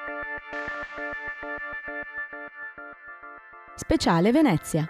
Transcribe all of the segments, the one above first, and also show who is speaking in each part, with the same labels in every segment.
Speaker 1: Speciale Venezia.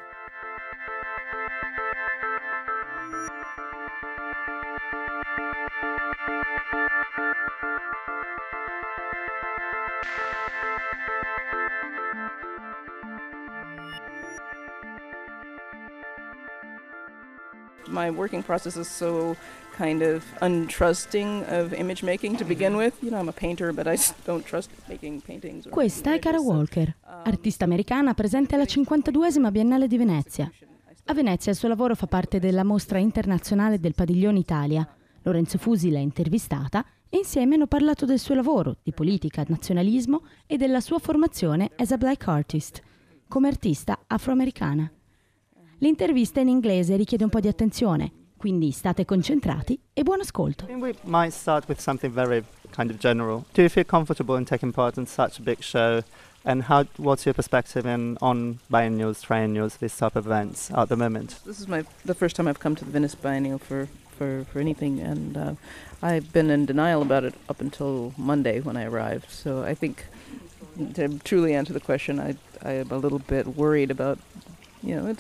Speaker 2: My working process is so kind of untrusting of image making to begin with. You know, I'm a painter, but I don't trust making paintings.
Speaker 1: Questa è Cara Walker, artista americana presente alla 52esima Biennale di Venezia. A Venezia il suo lavoro fa parte della mostra internazionale del Padiglione Italia. Lorenzo Fusi l'ha intervistata e insieme hanno parlato del suo lavoro, di politica, nazionalismo e della sua formazione as a black artist, come artista afroamericana. L'intervista in inglese richiede un po' di attenzione, quindi state concentrati e buon ascolto.
Speaker 3: We might start with something very kind of general. Do you feel comfortable in taking part in such a big show? And what's your perspective on biennials, triennials, these type of events at the moment?
Speaker 2: This is the first time I've come to the Venice Biennial for anything, and I've been in denial about it up until Monday when I arrived. So I think, to truly answer the question, I am a little bit worried about. You know,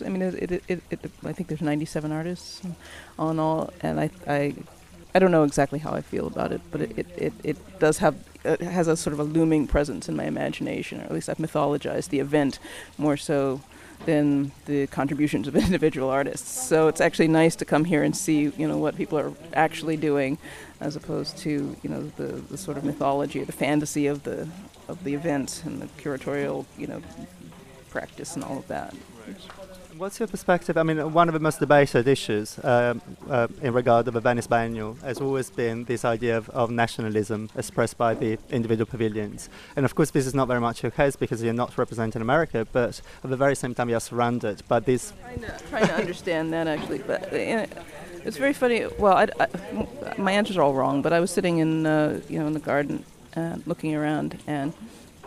Speaker 2: I think there's 97 artists on all, and I don't know exactly how I feel about it, but it does have it has a sort of a looming presence in my imagination, or at least I've mythologized the event more so than the contributions of individual artists. So it's actually nice to come here and see, you know, what people are actually doing, as opposed to, you know, the sort of mythology or the fantasy of the event and the curatorial, you know, practice and all of that.
Speaker 3: What's your perspective? I mean, one of the most debated issues in regard of the Venice Biennial has always been this idea of nationalism expressed by the individual pavilions. And of course, this is not very much your case because you're not representing America, but at the very same time, you're surrounded by this.
Speaker 2: Trying to understand that, actually. But it's very funny. Well, my answers are all wrong, but I was sitting in the garden looking around, and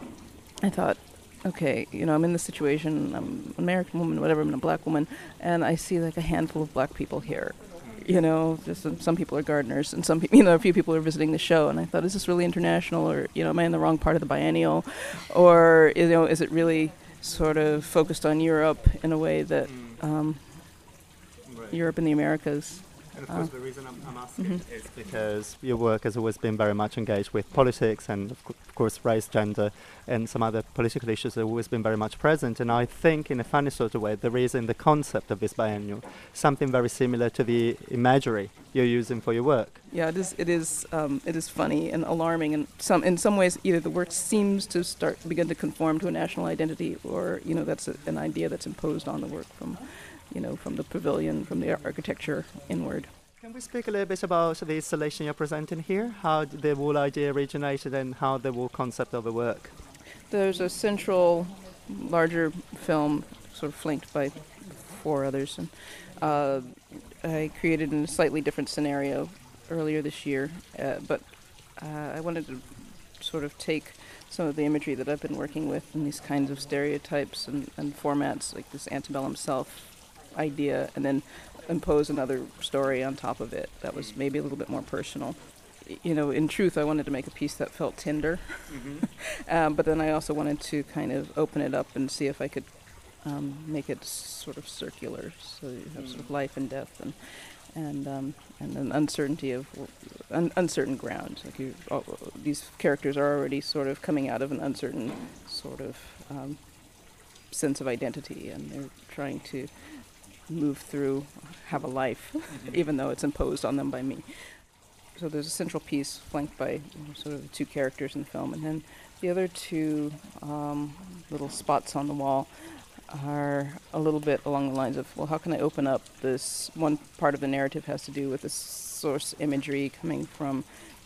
Speaker 2: I thought, okay, you know, I'm in this situation, I'm an American woman, whatever, I'm a black woman, and I see like a handful of black people here. You know, just some people are gardeners, and some people, you know, a few people are visiting the show, and I thought, is this really international, or, you know, am I in the wrong part of the biennial, or, you know, is it really sort of focused on Europe in a way that Europe and the Americas.
Speaker 3: And of course, the reason I'm asking is because your work has always been very much engaged with politics and, of course, race, gender, and some other political issues have always been very much present. And I think, in a funny sort of way, there is in the concept of this biennial something very similar to the imagery you're using for your work.
Speaker 2: Yeah, it is funny and alarming, and in some ways, either the work seems to begin to conform to a national identity, or, you know, that's an idea that's imposed on the work from the pavilion, from the architecture inward.
Speaker 3: Can we speak a little bit about the installation you're presenting here? How the wall idea originated and how the wall concept of the work?
Speaker 2: There's a central, larger film, sort of flanked by 4 others. And I created in a slightly different scenario earlier this year, but I wanted to sort of take some of the imagery that I've been working with and these kinds of stereotypes and formats, like this antebellum self idea, and then impose another story on top of it that was maybe a little bit more personal. You know, in truth, I wanted to make a piece that felt tender, but then I also wanted to kind of open it up and see if I could make it sort of circular, so you have sort of life and death and an uncertainty of uncertain ground. Like these characters are already sort of coming out of an uncertain sort of sense of identity, and they're trying to move through, have a life, even though it's imposed on them by me. So there's a central piece flanked by sort of the 2 characters in the film, and then the other 2 little spots on the wall are a little bit along the lines of, well, how can I open up this one part of the narrative has to do with the source imagery coming from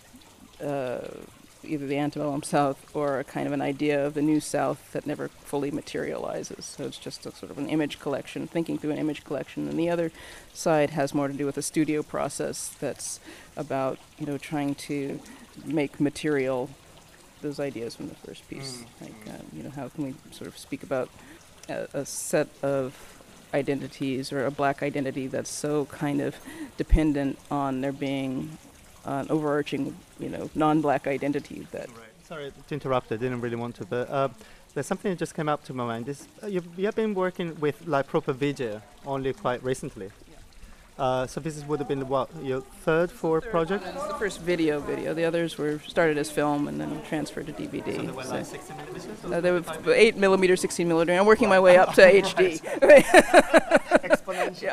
Speaker 2: either the antebellum South or a kind of an idea of the New South that never fully materializes. So it's just a sort of an image collection, thinking through an image collection. And the other side has more to do with a studio process that's about, you know, trying to make material those ideas from the first piece. Like, you know, how can we sort of speak about a set of identities or a black identity that's so kind of dependent on there being an overarching, you know, non-black identity that
Speaker 3: Sorry to interrupt. I didn't really want to, but there's something that just came up to my mind. You have been working with like proper video only quite recently. So this would have been what, your fourth project?
Speaker 2: It's the first video. The others were started as film and then transferred to DVD.
Speaker 3: So they were like 16 millimeters?
Speaker 2: They were 8mm, 16mm. I'm working my way up to HD.
Speaker 3: Exponential.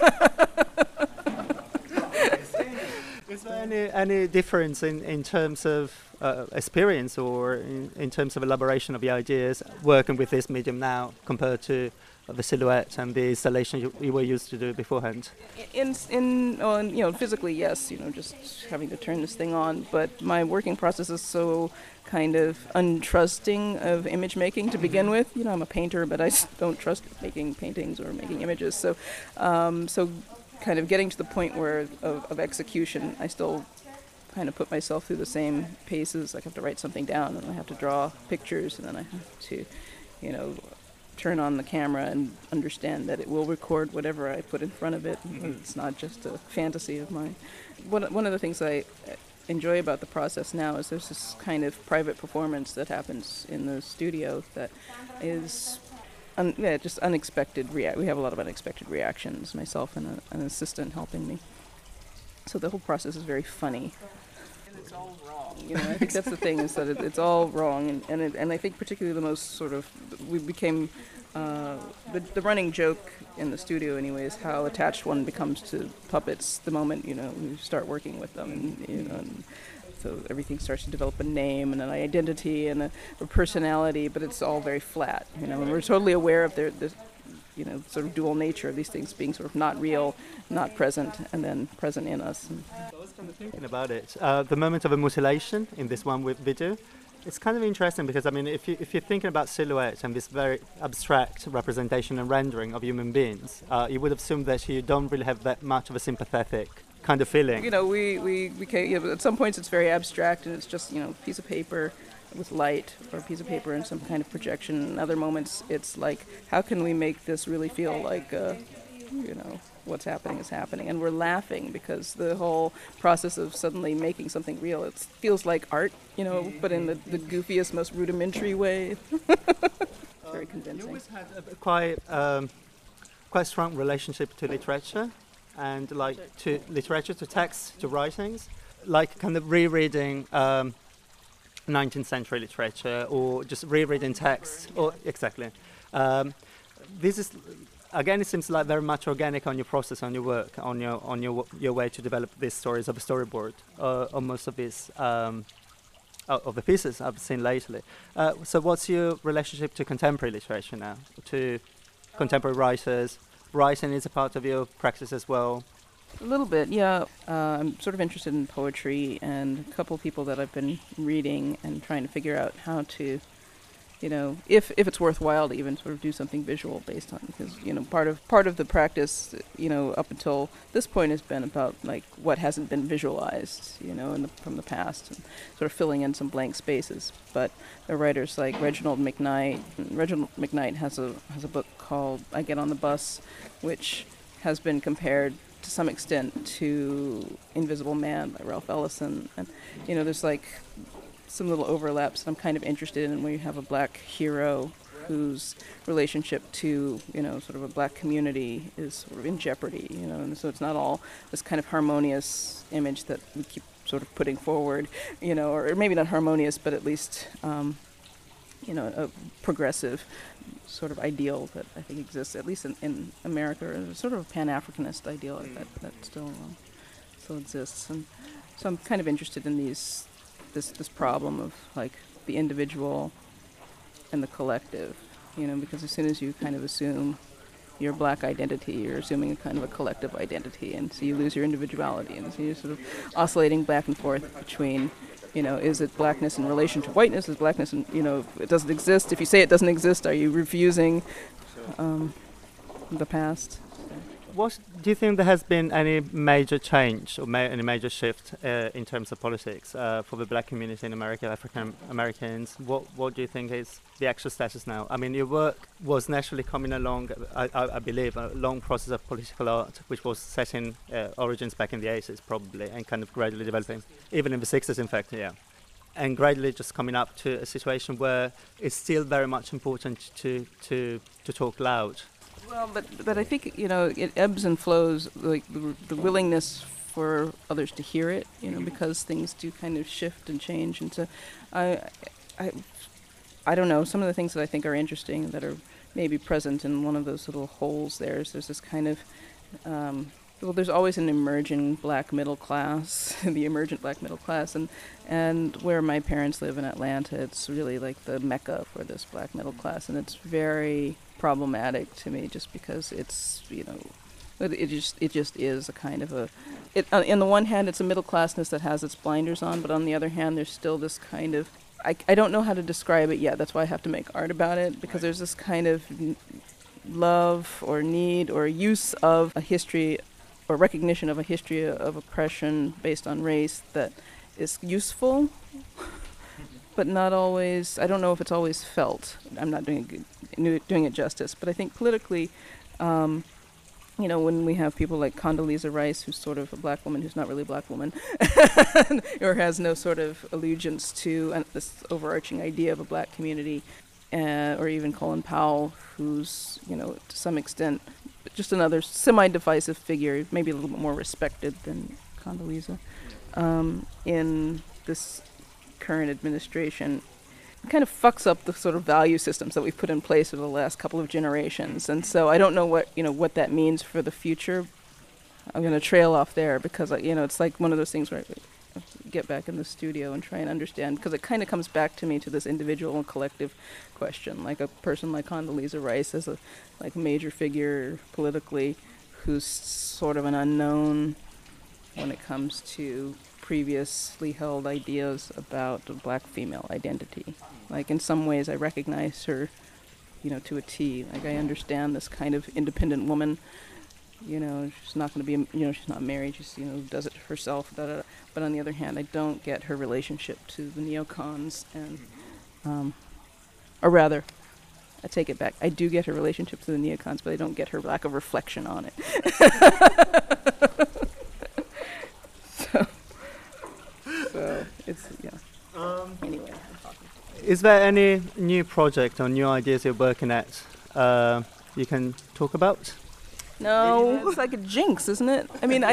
Speaker 3: Is there any difference in terms of experience or in terms of elaboration of the ideas working with this medium now compared to the silhouette and the installation you were used to do beforehand?
Speaker 2: Physically, yes, just having to turn this thing on, but my working process is so kind of untrusting of image making to begin with. I'm a painter, but I don't trust making paintings or making images, so kind of getting to the point where of execution, I still kind of put myself through the same paces. I have to write something down, and I have to draw pictures, and then I have to, turn on the camera and understand that it will record whatever I put in front of it. It's not just a fantasy of mine. One of the things I enjoy about the process now is there's this kind of private performance that happens in the studio that is just unexpected. We have a lot of unexpected reactions, myself and an assistant helping me. So the whole process is very funny. And it's all wrong. I think that's the thing, is that it's all wrong. And I think particularly the most sort of, we became, the running joke in the studio anyway is how attached one becomes to puppets the moment, you start working with them. And so everything starts to develop a name and an identity and a personality, but it's all very flat, and we're totally aware of their sort of dual nature of these things being sort of not real, not present, and then present in us.
Speaker 3: I was kind of thinking about it. The moment of a mutilation in this one with video, it's kind of interesting because, if you're thinking about silhouette and this very abstract representation and rendering of human beings, you would assume that you don't really have that much of a sympathetic kind of feeling.
Speaker 2: We at some points it's very abstract and it's just, piece of paper with light, or a piece of paper and some kind of projection. In other moments it's like, how can we make this really feel like, what's happening is happening, and we're laughing because the whole process of suddenly making something real, it feels like art, but in the goofiest, most rudimentary way. It's very convincing.
Speaker 3: You always had a quite strong relationship to literature, and to literature, to text, to writings, like kind of rereading 19th century literature or just rereading texts. Or exactly. This is, again, it seems like very much organic on your process, on your work, on your way to develop these stories of a storyboard, on most of these of the pieces I've seen lately. So what's your relationship to contemporary literature now, to contemporary writers? Writing is a part of your practice as well?
Speaker 2: A little bit, yeah. I'm sort of interested in poetry, and a couple of people that I've been reading and trying to figure out how to, if it's worthwhile to even sort of do something visual based on, because part of the practice, up until this point has been about like what hasn't been visualized, from the past, and sort of filling in some blank spaces. But there are writers like Reginald McKnight. And Reginald McKnight has a book called I Get on the Bus, which has been compared to some extent to Invisible Man by Ralph Ellison, and there's like some little overlaps that I'm kind of interested in, where you have a black hero whose relationship to sort of a black community is sort of in jeopardy, and so it's not all this kind of harmonious image that we keep sort of putting forward, or maybe not harmonious, but at least a progressive sort of ideal that I think exists, at least in America, or sort of a Pan-Africanist ideal that still exists. And so I'm kind of interested in this problem of like the individual and the collective, because as soon as you kind of assume your black identity, you're assuming a kind of a collective identity, and so you lose your individuality, and so you're sort of oscillating back and forth between, is it blackness in relation to whiteness? Is blackness in, it doesn't exist? If you say it doesn't exist, are you refusing the past?
Speaker 3: What do you think there has been any major change or any major shift in terms of politics for the black community in America, African Americans? What do you think is the actual status now? Your work was naturally coming along, I believe, a long process of political art, which was set in origins back in the 80s probably, and kind of gradually developing, even in the 60s, in fact, yeah. and gradually just coming up to a situation where it's still very much important to talk loud.
Speaker 2: Well, but I think, you know, it ebbs and flows, like the willingness for others to hear it, you know, because things do kind of shift and change. And so I don't know, some of the things that I think are interesting that are maybe present in one of those little holes there's this kind of, well, there's always an emerging black middle class, the emergent black middle class, and where my parents live in Atlanta, it's really like the mecca for this black middle class, and it's very problematic to me just because it's, you know, it just is a kind of a, on the one hand, it's a middle classness that has its blinders on, but on the other hand, there's still this kind of, I don't know how to describe it yet, that's why I have to make art about it, because there's this kind of love or need or use of a history or recognition of a history of oppression based on race that is useful, but not always, I don't know if it's always felt. I'm not doing it justice, but I think politically, you know, when we have people like Condoleezza Rice, who's sort of a black woman who's not really a black woman, or has no sort of allegiance to this overarching idea of a black community, or even Colin Powell, who's, you know, to some extent just another semi-divisive figure, maybe a little bit more respected than Condoleezza, in this current administration. It kind of fucks up the sort of value systems that we've put in place over the last couple of generations. And so I don't know what that means for the future. I'm going to trail off there because, you know, it's like one of those things where I get back in the studio and try and understand, because it kind of comes back to me to this individual and collective question. Like a person like Condoleezza Rice as a major figure politically, who's sort of an unknown when it comes to previously held ideas about the black female identity. Like in some ways I recognize her, you know, to a T. Like I understand this kind of independent woman, you know, she's not going to be, you know, she's not married, she's, you know, does it herself, but on the other hand, I don't get her relationship to the neocons, and, or rather, I take it back, I do get her relationship to the neocons, but I don't get her lack of reflection on it. So it's, yeah. Anyway, I'm talking.
Speaker 3: Is there any new project or new ideas you're working at you can talk about?
Speaker 2: No, it's like a jinx, isn't it? I mean,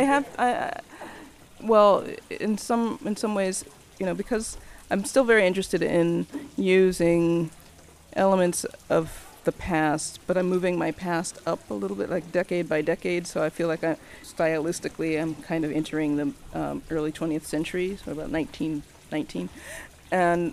Speaker 2: well, in some ways, you know, because I'm still very interested in using elements of the past, but I'm moving my past up a little bit, like decade by decade, so I feel like stylistically I'm kind of entering the early 20th century, so about 1919. And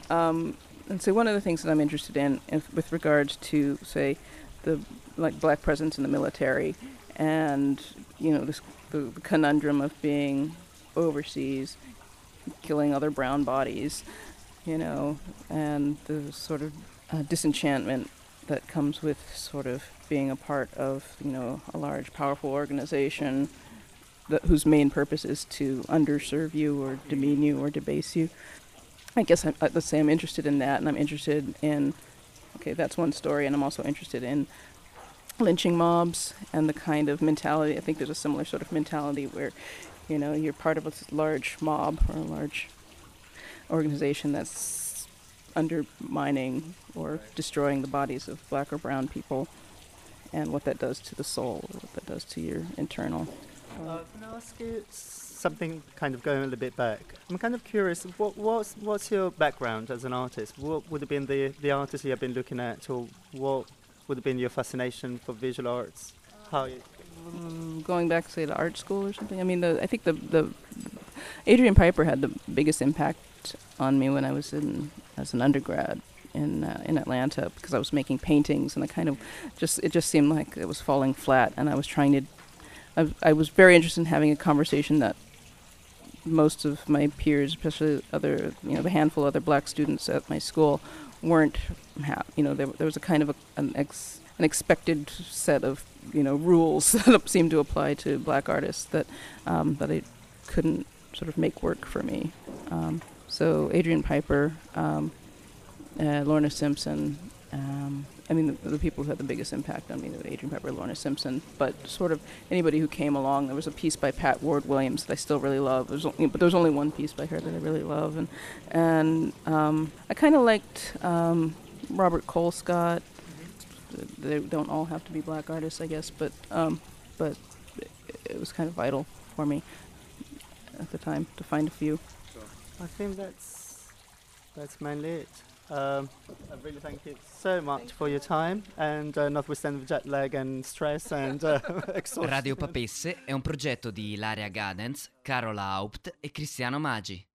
Speaker 2: so one of the things that I'm interested in with regards to, say, the black presence in the military, and, you know, the conundrum of being overseas, killing other brown bodies, you know, and the sort of disenchantment that comes with sort of being a part of, you know, a large, powerful organization whose main purpose is to underserve you or demean you or debase you. I guess let's say I'm interested in that, and I'm interested in, okay, that's one story, and I'm also interested in lynching mobs and the kind of mentality. I think there's a similar sort of mentality where, you know, you're part of a large mob or a large organization that's undermining or destroying the bodies of black or brown people, and what that does to the soul, or what that does to your internal.
Speaker 3: Can I ask you something, kind of going a little bit back? I'm kind of curious, what's your background as an artist? What would have been the artists you have been looking at, or what would have been your fascination for visual arts? How you
Speaker 2: going back, say, to art school or something. I mean, I think the Adrian Piper had the biggest impact on me when I was as an undergrad in Atlanta, because I was making paintings, and it just seemed like it was falling flat, and I was I was very interested in having a conversation that most of my peers, especially the handful of other black students at my school, weren't. You know, there was a kind of an expected set of, you know, rules that seemed to apply to black artists that I couldn't sort of make work for me. So Adrian Piper, Lorna Simpson, I mean, the people who had the biggest impact on me were Adrian Pepper, Lorna Simpson, but sort of anybody who came along. There was a piece by Pat Ward Williams that I still really love. But there was only one piece by her that I really love, and I kind of liked Robert Colescott. They don't all have to be black artists, I guess, but it was kind of vital for me at the time to find a few.
Speaker 3: I think that's mainly it. I really thank you so much for your time, and notwithstanding the jet lag and stress and exhaustion.
Speaker 4: Radio Papesse è un progetto di Ilaria Gadens, Carola Haupt e Cristiano Maggi.